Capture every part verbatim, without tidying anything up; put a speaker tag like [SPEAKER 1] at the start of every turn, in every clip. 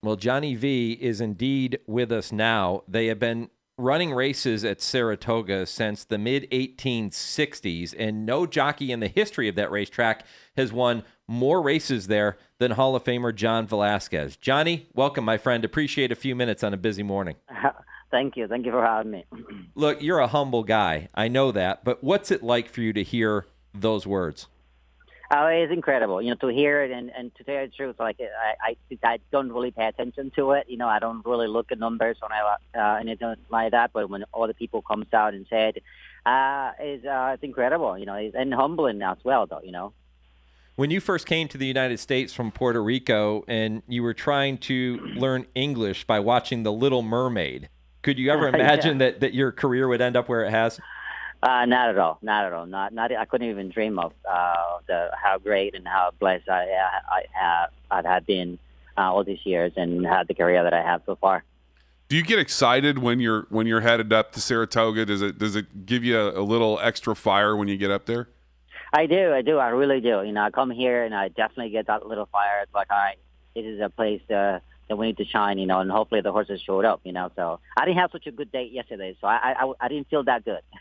[SPEAKER 1] Well, Johnny V is indeed with us now. They have been running races at Saratoga since the mid eighteen sixties, and no jockey in the history of that racetrack has won more races there than Hall of Famer John Velazquez. Johnny, welcome, my friend. Appreciate a few minutes on a busy morning.
[SPEAKER 2] Thank you. Thank you for having me.
[SPEAKER 1] Look, you're a humble guy. I know that, but what's it like for you to hear those words?
[SPEAKER 2] Oh, it's incredible, you know, to hear it and, and to tell you the truth, like I, I, I don't really pay attention to it. You know, I don't really look at numbers or uh, anything like that. But when all the people comes out and say it, uh, it's, uh, it's incredible, you know, it's, and humbling as well, though, you know.
[SPEAKER 1] When you first came to the United States from Puerto Rico and you were trying to learn English by watching The Little Mermaid, could you ever imagine yeah. that, that your career would end up where it has?
[SPEAKER 2] Uh, not at all. Not at all. Not. Not. I couldn't even dream of uh, the how great and how blessed I, I have. I've had been uh, all these years and had the career that I have so far.
[SPEAKER 3] Do you get excited when you're when you're headed up to Saratoga? Does it does it give you a, a little extra fire when you get up there?
[SPEAKER 2] I do. I do. I really do. You know, I come here and I definitely get that little fire. It's like, all right, this is a place uh, that we need to shine, you know, and hopefully the horses showed up, you know. So I didn't have such a good date yesterday, so I I, I didn't feel that good.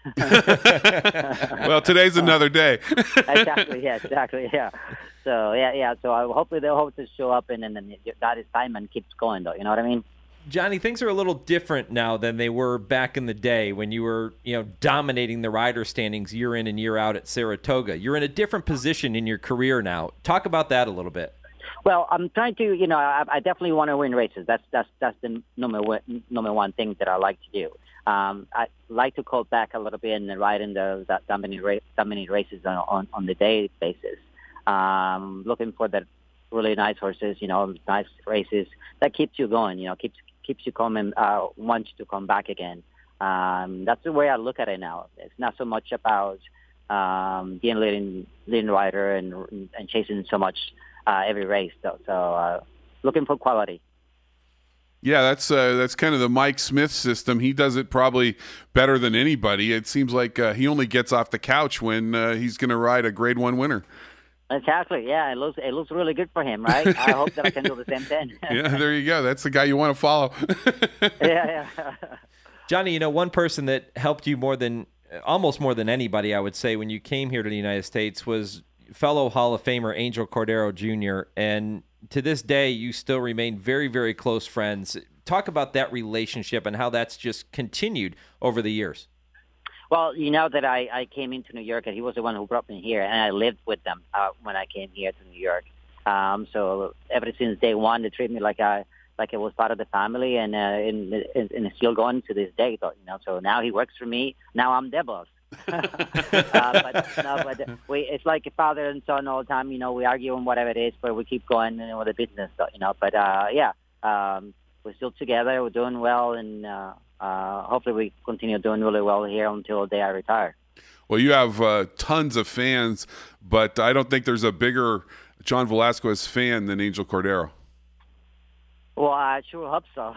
[SPEAKER 3] Well, today's another day.
[SPEAKER 2] Exactly, yeah, exactly, yeah. So, yeah, yeah. So I, hopefully the horses show up and then that excitement keeps going, though, you know what I mean?
[SPEAKER 1] Johnny, things are a little different now than they were back in the day when you were, you know, dominating the rider standings year in and year out at Saratoga. You're in a different position in your career now. Talk about that a little bit.
[SPEAKER 2] Well, I'm trying to, you know, I, I definitely want to win races. That's that's that's the number one, number one thing that I like to do. Um, I like to call back a little bit and ride in the that dominant, race, dominant races on, on on the day basis. Um, looking for the really nice horses, you know, nice races that keeps you going. You know, keeps keeps you coming, uh, wants you to come back again. Um, that's the way I look at it now. It's not so much about um, being a leading leading rider and and chasing so much. Uh, every race, so, so uh, looking for quality.
[SPEAKER 3] Yeah, that's uh, that's kind of the Mike Smith system. He does it probably better than anybody. It seems like uh, he only gets off the couch when uh, he's going to ride a Grade One winner.
[SPEAKER 2] Exactly. Yeah, it looks it looks really good for him, right? I hope that I can do the same thing.
[SPEAKER 3] Yeah, there you go. That's the guy you want to follow.
[SPEAKER 2] yeah, yeah.
[SPEAKER 1] Johnny, you know, one person that helped you more than almost more than anybody, I would say, when you came here to the United States was fellow Hall of Famer Angel Cordero Junior, and to this day, you still remain very, very close friends. Talk about that relationship and how that's just continued over the years.
[SPEAKER 2] Well, you know that I, I came into New York, and he was the one who brought me here, and I lived with them uh, when I came here to New York. Um, so ever since day one, they treat me like I like I was part of the family, and uh, and, and, and it's still going to this day. So, you know, so now he works for me. Now I'm their boss. uh, but no, but we, it's like a father and son all the time. You know, we argue on whatever it is, but we keep going, you know, with the business. You know, but uh, yeah, um, we're still together. We're doing well, and uh, uh, hopefully we continue doing really well here until the day I retire.
[SPEAKER 3] Well, you have uh, tons of fans, but I don't think there's a bigger John Velazquez fan than Angel Cordero.
[SPEAKER 2] Well, I sure hope so.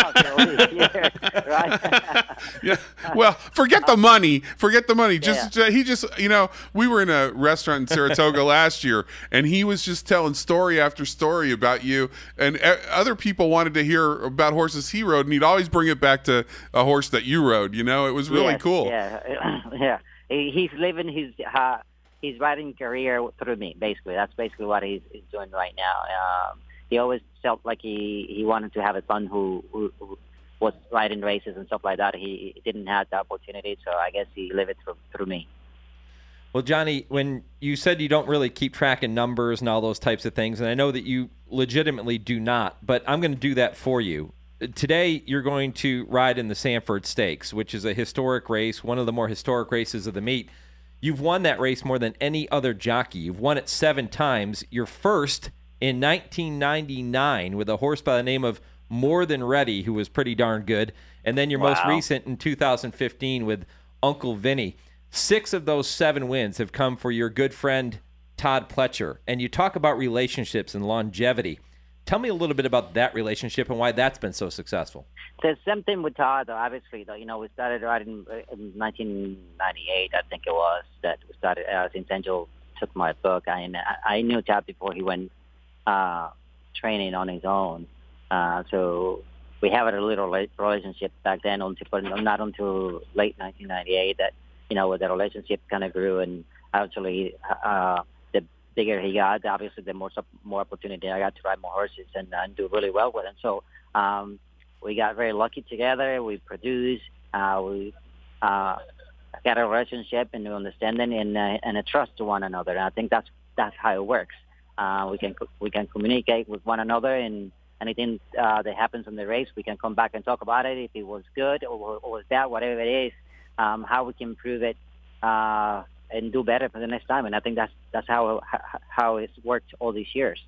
[SPEAKER 2] Year, right?
[SPEAKER 3] Yeah. Well, forget the money. Forget the money. Just yeah. uh, he just, you know, we were in a restaurant in Saratoga last year, and he was just telling story after story about you, and uh, other people wanted to hear about horses he rode, and he'd always bring it back to a horse that you rode. You know, it was really
[SPEAKER 2] yes,
[SPEAKER 3] cool.
[SPEAKER 2] Yeah, yeah. He's living his uh, his riding career through me. Basically, that's basically what he's, he's doing right now. Um, He always felt like he, he wanted to have a son who, who, who was riding races and stuff like that. He didn't have the opportunity, so I guess he lived it through, through me.
[SPEAKER 1] Well, Johnny, when you said you don't really keep track of numbers and all those types of things, and I know that you legitimately do not, but I'm going to do that for you. Today, you're going to ride in the Sanford Stakes, which is a historic race, one of the more historic races of the meet. You've won that race more than any other jockey. You've won it seven times. Your first in nineteen ninety-nine with a horse by the name of More Than Ready, who was pretty darn good. And then your wow. most recent in two thousand fifteen with Uncle Vinny. Six of those seven wins have come for your good friend, Todd Pletcher. And you talk about relationships and longevity. Tell me a little bit about that relationship and why that's been so successful.
[SPEAKER 2] There's something with Todd, though, obviously, though. You know, we started riding in nineteen ninety-eight, I think it was, that we started, uh, since Angel took my book. I, I knew Todd before he went uh, training on his own. Uh, so we have a little late relationship back then, until but not until late nineteen ninety-eight that you know the relationship kind of grew, and actually uh, the bigger he got, obviously the more more opportunity I got to ride more horses and, and do really well with him. So um, we got very lucky together. We produced, uh, we uh, got a relationship and understanding and uh, and a trust to one another. And I think that's that's how it works. Uh, we can we can communicate with one another, and anything uh, that happens in the race, we can come back and talk about it. If it was good or, or was bad, whatever it is, um, how we can improve it uh, and do better for the next time. And I think that's that's how how it's worked all these years.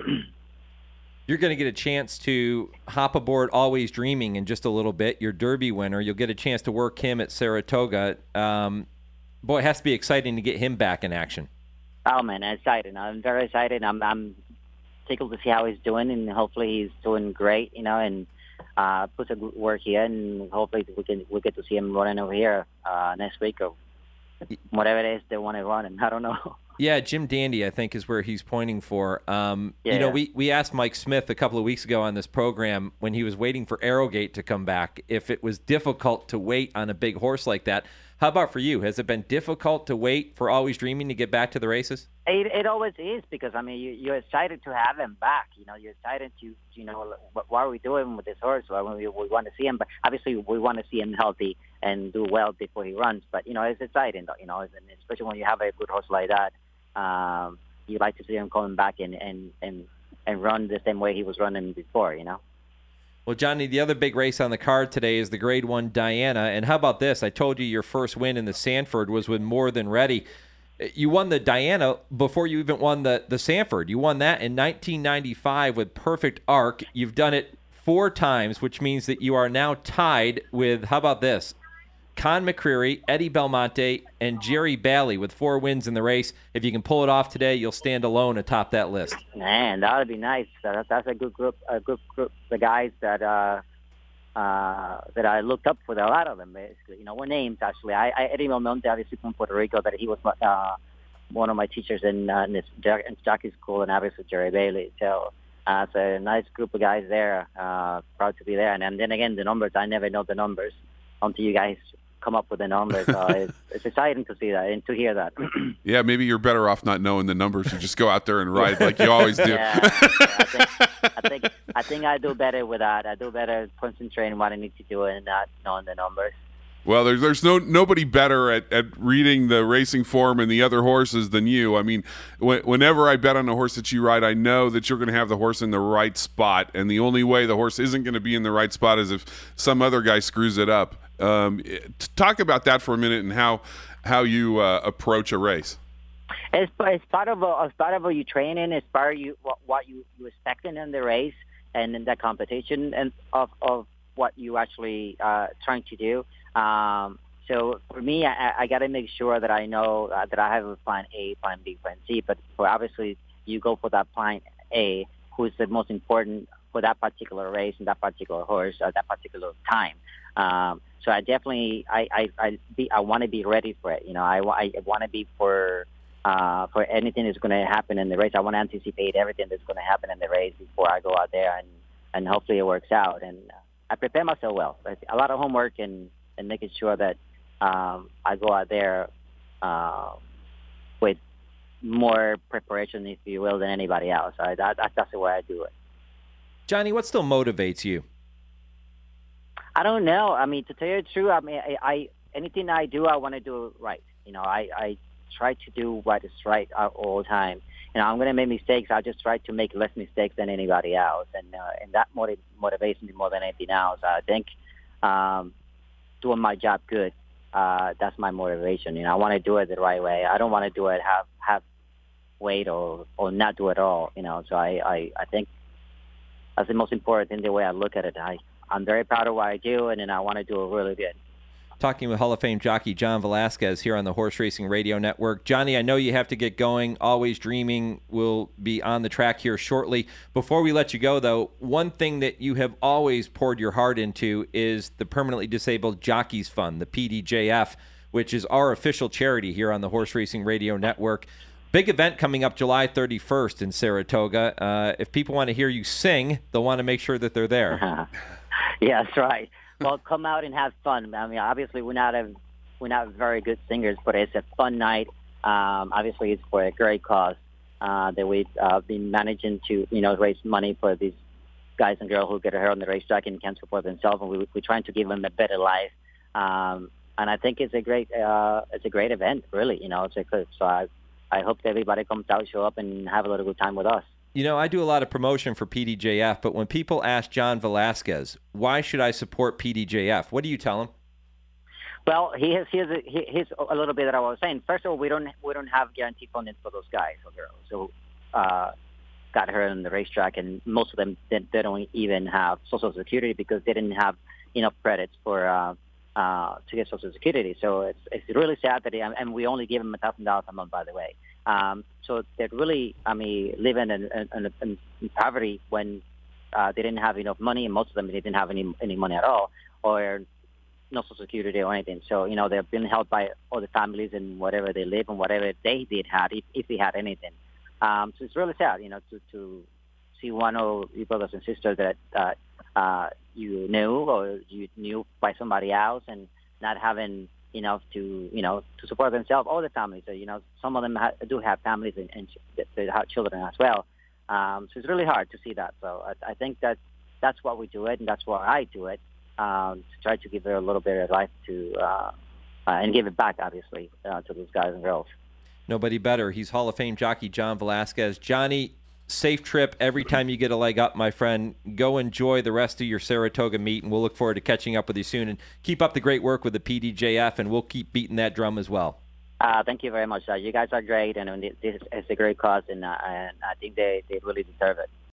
[SPEAKER 1] You're going to get a chance to hop aboard Always Dreaming in just a little bit. Your Derby winner. You'll get a chance to work him at Saratoga. Um, boy, it has to be exciting to get him back in action.
[SPEAKER 2] Oh man, I'm excited. I'm very excited. I'm I'm tickled to see how he's doing, and hopefully he's doing great. You know, and uh, puts a good work here, and hopefully we can we get to see him running over here uh, next week or whatever it is they want to run. And I don't know.
[SPEAKER 1] Yeah, Jim Dandy, I think, is where he's pointing for. Um,
[SPEAKER 2] yeah,
[SPEAKER 1] you know,
[SPEAKER 2] yeah.
[SPEAKER 1] we, we asked Mike Smith a couple of weeks ago on this program when he was waiting for Arrowgate to come back if it was difficult to wait on a big horse like that. How about for you? Has it been difficult to wait for Always Dreaming to get back to the races?
[SPEAKER 2] It, it always is, because, I mean, you, you're excited to have him back. You know, you're excited to, you know, what, what are we doing with this horse? Well, we, we want to see him, but obviously we want to see him healthy and do well before he runs. But, you know, it's exciting, you know, and especially when you have a good horse like that. Um, you like to see him coming back and, and, and, and run the same way he was running before, you know?
[SPEAKER 1] Well, Johnny, the other big race on the card today is the Grade One Diana. And how about this? I told you your first win in the Sanford was with More Than Ready. You won the Diana before you even won the, the Sanford. You won that in nineteen ninety-five with Perfect Arc. You've done it four times, which means that you are now tied with, how about this? Con McCreary, Eddie Belmonte, and Jerry Bally with four wins in the race. If you can pull it off today, you'll stand alone atop that list.
[SPEAKER 2] Man, that would be nice. That's, that's a good group, a good group. The guys that uh, uh, that I looked up for, a lot of them, basically. You know, were names actually. I, I Eddie Belmonte, obviously from Puerto Rico, that he was uh, one of my teachers in uh, in, this, in jockey school, and obviously Jerry Bailey. So. Uh, it's a nice group of guys there. Uh, proud to be there. And, and then again, the numbers, I never know the numbers until you guys come up with the numbers. So it's, it's exciting to see that and to hear that.
[SPEAKER 3] Yeah, maybe you're better off not knowing the numbers. You just go out there and ride like you always do.
[SPEAKER 2] Yeah, yeah, I, think, I think I think I do better with that. I do better concentrating what I need to do and not knowing the numbers.
[SPEAKER 3] Well, there's there's no nobody better at, at reading the racing form and the other horses than you. I mean, wh- whenever I bet on a horse that you ride, I know that you're going to have the horse in the right spot, and the only way the horse isn't going to be in the right spot is if some other guy screws it up. Um, talk about that for a minute and how how you uh, approach a race.
[SPEAKER 2] It's, it's part of a, it's part of your training. It's part of you what, what you you expecting in the race and in the competition and of of what you actually uh, trying to do. Um, so for me, I, I got to make sure that I know uh, that I have a plan A, plan B, plan C. But for obviously, you go for that plan A, who is the most important for that particular race and that particular horse at that particular time. Um, so I definitely, I, I, I, be, I want to be ready for it. You know, I, I want to be for uh, for anything that's going to happen in the race. I want to anticipate everything that's going to happen in the race before I go out there, and, and hopefully it works out. And uh, I prepare myself well. A lot of homework and. and making sure that um, I go out there uh, with more preparation, if you will, than anybody else. I, that, that's the way I do it.
[SPEAKER 1] Johnny, what still motivates you?
[SPEAKER 2] I don't know. I mean, to tell you the truth, I mean, I, I anything I do, I want to do it right. You know, I, I try to do what is right all the time. You know, I'm going to make mistakes. I just try to make less mistakes than anybody else, and uh, and that motiv- motivates me more than anything else. I think. Um, doing my job good, uh, that's my motivation. You know, I want to do it the right way. I don't want to do it half half weight or, or not do it at all. You know, so I, I, I think that's the most important thing, the way I look at it. I, I'm very proud of what I do, and then I want to do it really good.
[SPEAKER 1] Talking with Hall of Fame jockey John Velazquez here on the Horse Racing Radio Network. Johnny, I know you have to get going. Always Dreaming will be on the track here shortly. Before we let you go, though, one thing that you have always poured your heart into is the Permanently Disabled Jockeys Fund, the P D J F, which is our official charity here on the Horse Racing Radio Network. Big event coming up July thirty-first in Saratoga. Uh, if people want to hear you sing, they'll want to make sure that they're there.
[SPEAKER 2] Yeah, that's right. Well, come out and have fun. I mean, obviously, we're not a, we're not very good singers, but it's a fun night. Um, obviously, it's for a great cause uh, that we've uh, been managing to, you know, raise money for these guys and girls who get hurt on the racetrack and can't support themselves, and we, we're trying to give them a better life. Um, and I think it's a great, uh, it's a great event, really. You know, it's a, so I, I hope that everybody comes out, show up, and have a little good time with us.
[SPEAKER 1] You know, I do a lot of promotion for P D J F, but when people ask John Velazquez, why should I support P D J F? What do you tell them?
[SPEAKER 2] Well, he has, he has, a, he, he's a little bit that I was saying. First of all, we don't we don't have guaranteed funding for those guys or girls who uh, got hurt on the racetrack, and most of them they, they don't even have Social Security because they didn't have enough credits for uh, uh, to get Social Security. So it's it's really sad that they, and we only give them a thousand dollars a month, by the way. Um, so they're really, I mean, living in, in, in, in poverty when uh, they didn't have enough money, and most of them they didn't have any any money at all, or no Social Security or anything. So, you know, they're being helped by other families and whatever they live and whatever they did had, if, if they had anything. Um, so it's really sad, you know, to, to see one of your brothers and sisters that uh, uh, you knew or you knew by somebody else and not having enough to, you know, to support themselves or the families. So, you know, some of them ha- do have families and, and they have children as well. Um, so it's really hard to see that. So I, I think that that's why we do it, and that's why I do it, um, to try to give her a little bit of life to, uh, uh, and give it back, obviously, uh, to those guys and girls.
[SPEAKER 1] Nobody better. He's Hall of Fame jockey John Velazquez. Johnny, safe trip every time you get a leg up, my friend. Go enjoy the rest of your Saratoga meet, and we'll look forward to catching up with you soon. And keep up the great work with the P D J F, and we'll keep beating that drum as well.
[SPEAKER 2] Uh, thank you very much. Uh, you guys are great, and, and this is a great cause, and, uh, and I think they, they really deserve it.